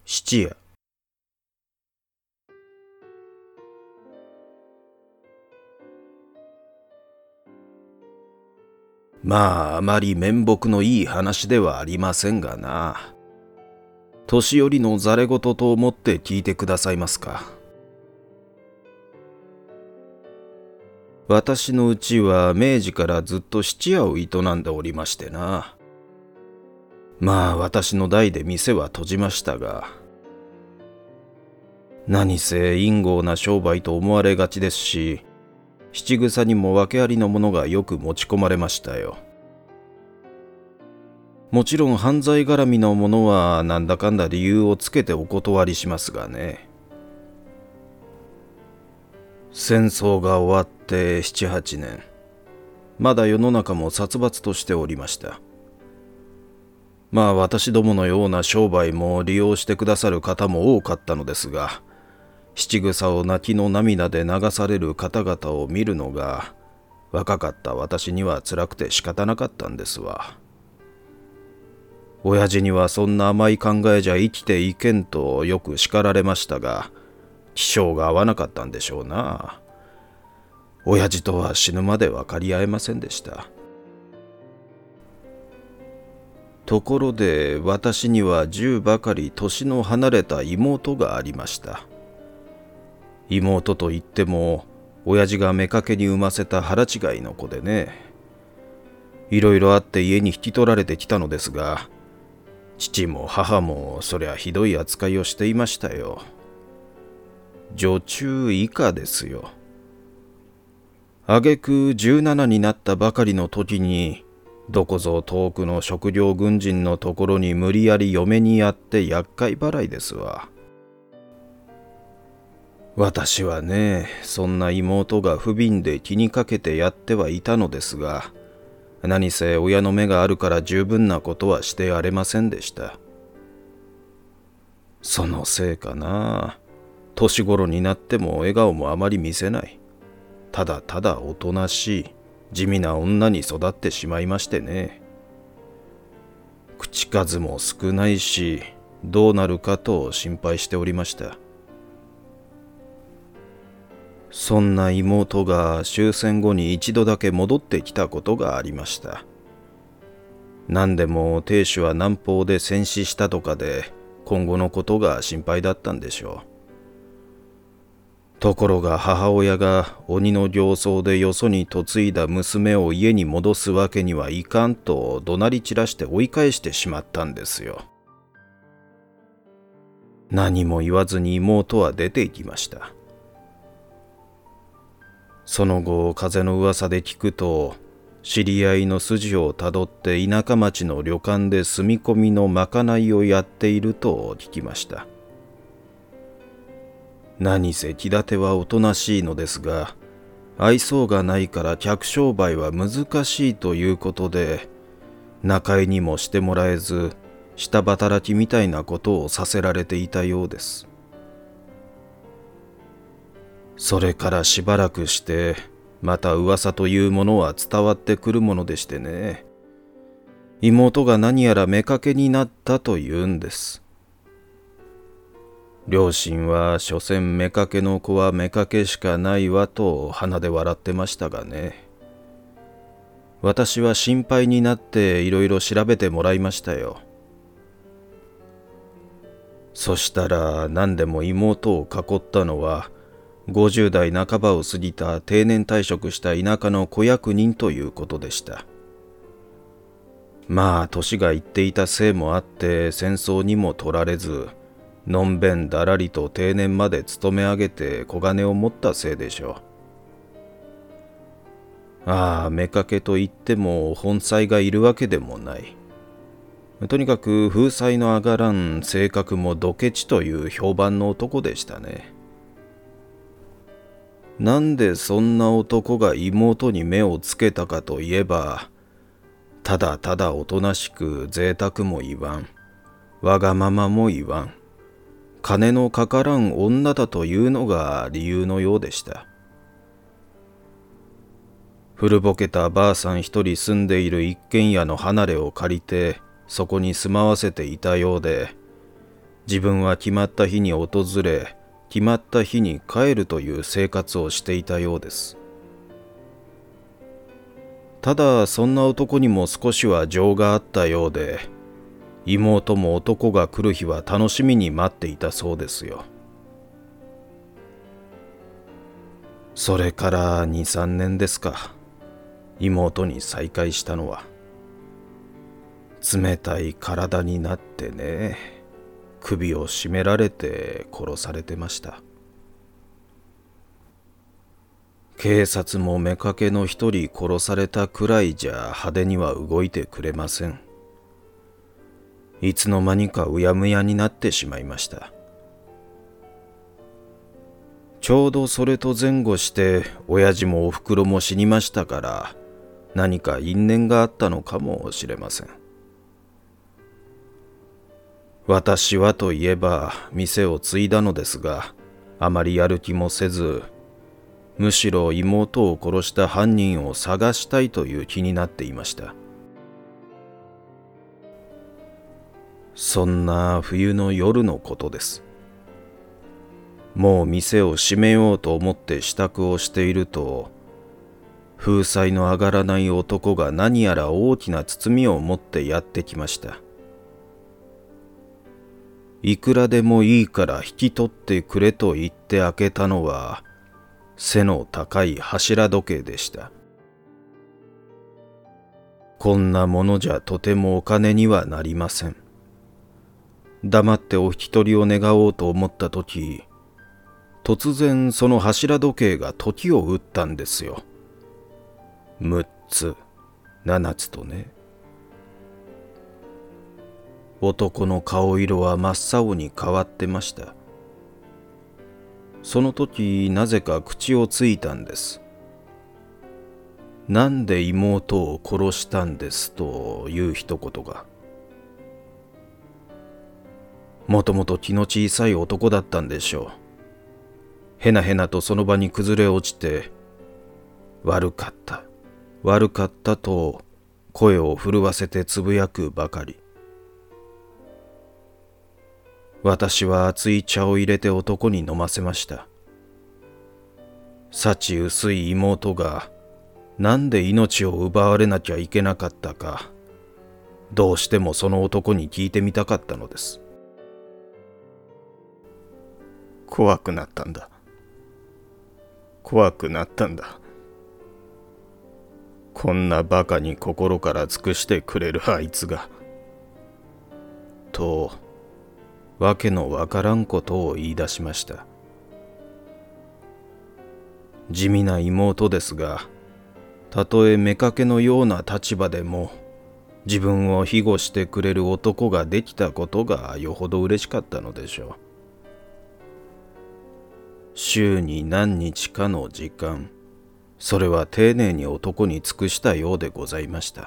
質屋。あまり面目のいい話ではありませんがな。年寄りのざれ言と思って聞いてくださいますか。私のうちは明治からずっと質屋を営んでおりましてな。私の代で店は閉じましたが、何せ陰豪な商売と思われがちですし、七草にも訳ありのものがよく持ち込まれましたよ。もちろん犯罪絡みのものはなんだかんだ理由をつけてお断りしますがね。戦争が終わって7、8年、まだ世の中も殺伐としておりました。私どものような商売も利用してくださる方も多かったのですが、七草を泣きの涙で流される方々を見るのが若かった私には辛くて仕方なかったんですわ。親父にはそんな甘い考えじゃ生きていけんとよく叱られましたが、気性が合わなかったんでしょうな。親父とは死ぬまで分かり合えませんでした。ところで私には10ばかり年の離れた妹がありました。妹といっても親父が妾に産ませた腹違いの子でね。いろいろあって家に引き取られてきたのですが、父も母もそりゃひどい扱いをしていましたよ。女中以下ですよ。挙句17になったばかりの時に、どこぞ遠くの食料軍人のところに無理やり嫁にやって厄介払いですわ。私はね、そんな妹が不憫で気にかけてやってはいたのですが、何せ親の目があるから十分なことはしてやれませんでした。そのせいかな。年頃になっても笑顔もあまり見せない。ただただおとなしい、地味な女に育ってしまいましてね。口数も少ないし、どうなるかと心配しておりました。そんな妹が終戦後に一度だけ戻ってきたことがありました。何でも亭主は南方で戦死したとかで、今後のことが心配だったんでしょう。ところが母親が鬼の形相でよそに嫁いだ娘を家に戻すわけにはいかんと怒鳴り散らして追い返してしまったんですよ。何も言わずに妹は出て行きました。その後風の噂で聞くと、知り合いの筋をたどって田舎町の旅館で住み込みのまかないをやっていると聞きました。何せ気立てはおとなしいのですが、愛想がないから客商売は難しいということで、仲居にもしてもらえず、下働きみたいなことをさせられていたようです。それからしばらくして、また噂というものは伝わってくるものでしてね。妹が何やら妾になったというんです。両親は所詮妾の子は妾しかないわと鼻で笑ってましたがね。私は心配になっていろいろ調べてもらいましたよ。そしたら何でも妹を囲ったのは、50代半ばを過ぎた定年退職した田舎の子役人ということでした。年がいっていたせいもあって戦争にも取られず、のんべんだらりと定年まで勤め上げて小金を持ったせいでしょう。妾といっても本妻がいるわけでもない。とにかく風采の上がらん性格もドケチという評判の男でしたね。なんでそんな男が妹に目をつけたかといえば、ただただおとなしく贅沢も言わん、わがままも言わん、金のかからん女だというのが理由のようでした。古ぼけたばあさん一人住んでいる一軒家の離れを借りて、そこに住まわせていたようで、 自分は決まった日に訪れ、決まった日に帰るという生活をしていたようです。ただそんな男にも少しは情があったようで、妹も男が来る日は楽しみに待っていたそうですよ。それから2、3年ですか、妹に再会したのは。冷たい体になってね、首を絞められて殺されてました。警察も妾の一人殺されたくらいじゃ派手には動いてくれません。いつの間にかうやむやになってしまいました。ちょうどそれと前後して親父もおふくろも死にましたから、何か因縁があったのかもしれません。私はといえば店を継いだのですが、あまりやる気もせず、むしろ妹を殺した犯人を探したいという気になっていました。そんな冬の夜のことです。もう店を閉めようと思って支度をしていると、風采の上がらない男が何やら大きな包みを持ってやってきました。いくらでもいいから引き取ってくれと言って開けたのは、背の高い柱時計でした。こんなものじゃとてもお金にはなりません。黙ってお引き取りを願おうと思ったとき、突然その柱時計が時を打ったんですよ。6つ、7つとね。男の顔色は真っ青に変わってました。その時なぜか口をついたんです。なんで妹を殺したんですという一言が。もともと気の小さい男だったんでしょう。へなへなとその場に崩れ落ちて、悪かった、悪かったと声を震わせてつぶやくばかり。私は熱い茶を入れて男に飲ませました。幸薄い妹がなんで命を奪われなきゃいけなかったか、どうしてもその男に聞いてみたかったのです。怖くなったんだ。怖くなったんだ。こんなバカに心から尽くしてくれるあいつが。と、わけのわからんことを言い出しました。地味な妹ですが、たとえ妾のような立場でも、自分を庇護してくれる男ができたことがよほど嬉しかったのでしょう。週に何日かの時間、それは丁寧に男に尽くしたようでございました。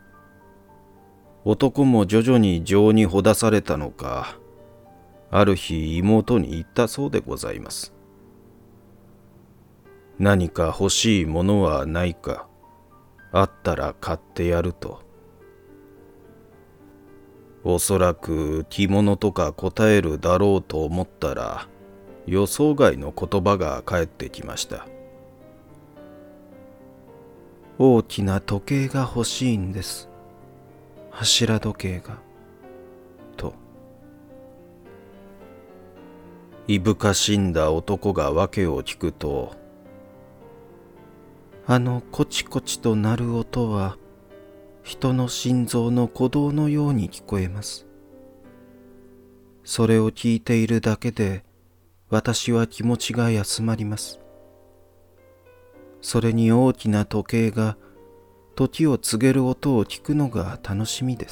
男も徐々に情にほだされたのか、ある日妹に言ったそうでございます。何か欲しいものはないか、あったら買ってやると。おそらく着物とか答えるだろうと思ったら、予想外の言葉が返ってきました。大きな時計が欲しいんです。柱時計が。と。いぶかしんだ男が訳を聞くと、コチコチと鳴る音は、人の心臓の鼓動のように聞こえます。それを聞いているだけで、私は気持ちが休まります。それに大きな時計が時を告げる音を聞くのが楽しみです。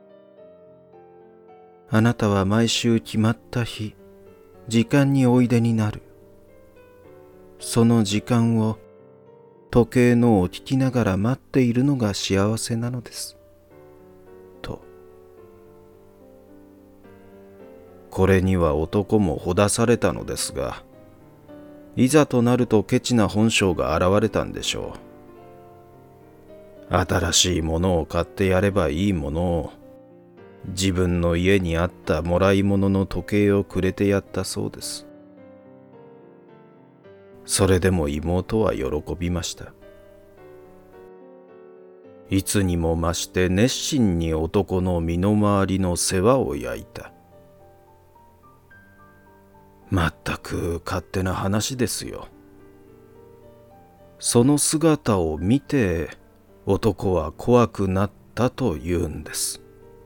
あなたは毎週決まった日、時間においでになる。その時間を時計のを聞きながら待っているのが幸せなのです。と。これには男もほだされたのですが、いざとなるとケチな本性が現れたんでしょう。新しいものを買ってやればいいものを、 自分の家にあったもらい物の時計をくれてやったそうです。それでも妹は喜びました。いつにも増して熱心に男の身の回りの世話を焼いた。まったく勝手な話ですよ。その姿を見て男は怖くなったと言うんです。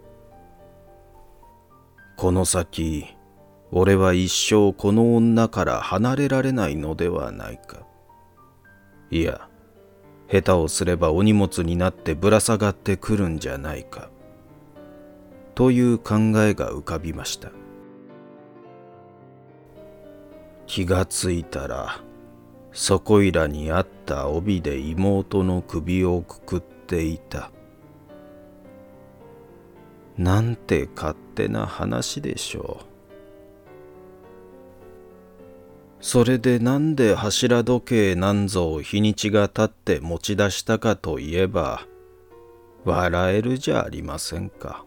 この先、俺は一生この女から離れられないのではないか。いや、下手をすればお荷物になってぶら下がってくるんじゃないか。という考えが浮かびました。気がついたら、そこいらにあった帯で妹の首をくくっていた。なんて勝手な話でしょう。それでなんで柱時計なんぞを日にちが経って持ち出したかといえば、笑えるじゃありませんか。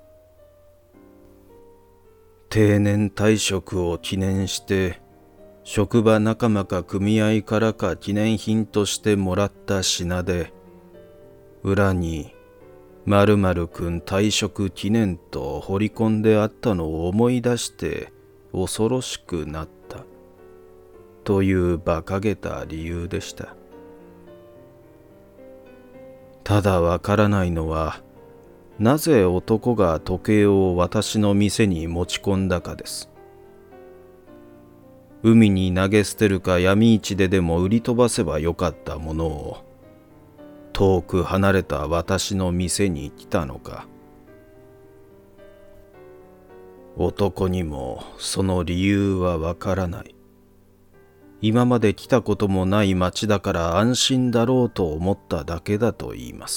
定年退職を記念して、職場仲間か組合からか記念品としてもらった品で、裏に〇〇くん退職記念と彫り込んであったのを思い出して恐ろしくなったという馬鹿げた理由でした。ただわからないのは、なぜ男が時計を私の店に持ち込んだかです。海に投げ捨てるか闇市ででも売り飛ばせばよかったものを、遠く離れた私の店に来たのか。男にもその理由はわからない。今まで来たこともない町だから安心だろうと思っただけだと言います。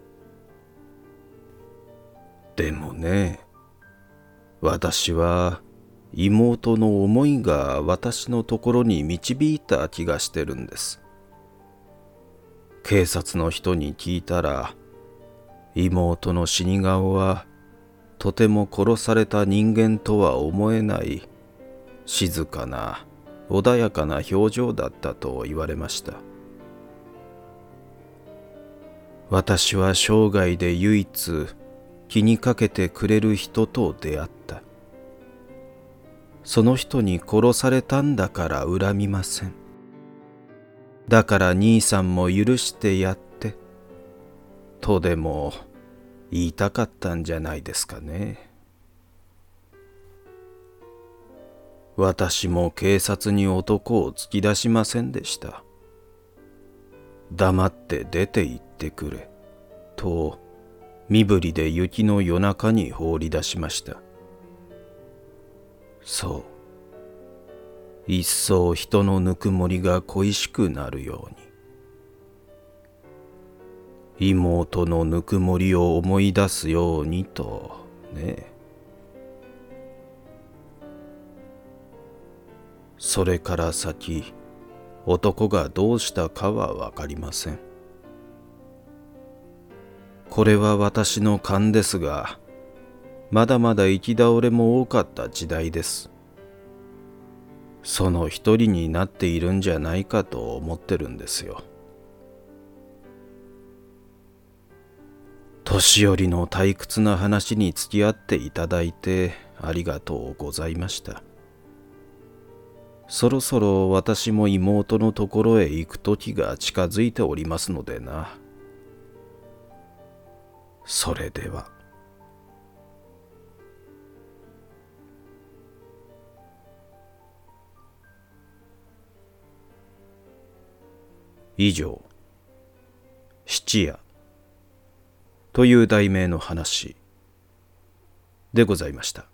でもね、私は妹の思いが私のところに導いた気がしてるんです。警察の人に聞いたら、妹の死に顔はとても殺された人間とは思えない静かな穏やかな表情だったと言われました。私は生涯で唯一気にかけてくれる人と出会った。その人に殺されたんだから恨みません。だから兄さんも許してやって、とでも言いたかったんじゃないですかね。私も警察に男を突き出しませんでした。黙って出て行ってくれ、と身振りで雪の夜中に放り出しました。そう。一層人のぬくもりが恋しくなるように。妹のぬくもりを思い出すようにとね。それから先、男がどうしたかはわかりません。これは私の勘ですが、まだまだ行き倒れも多かった時代です。その一人になっているんじゃないかと思ってるんですよ。年寄りの退屈な話に付き合っていただいてありがとうございました。そろそろ私も妹のところへ行く時が近づいておりますのでな。それでは。以上、質屋という題名の話でございました。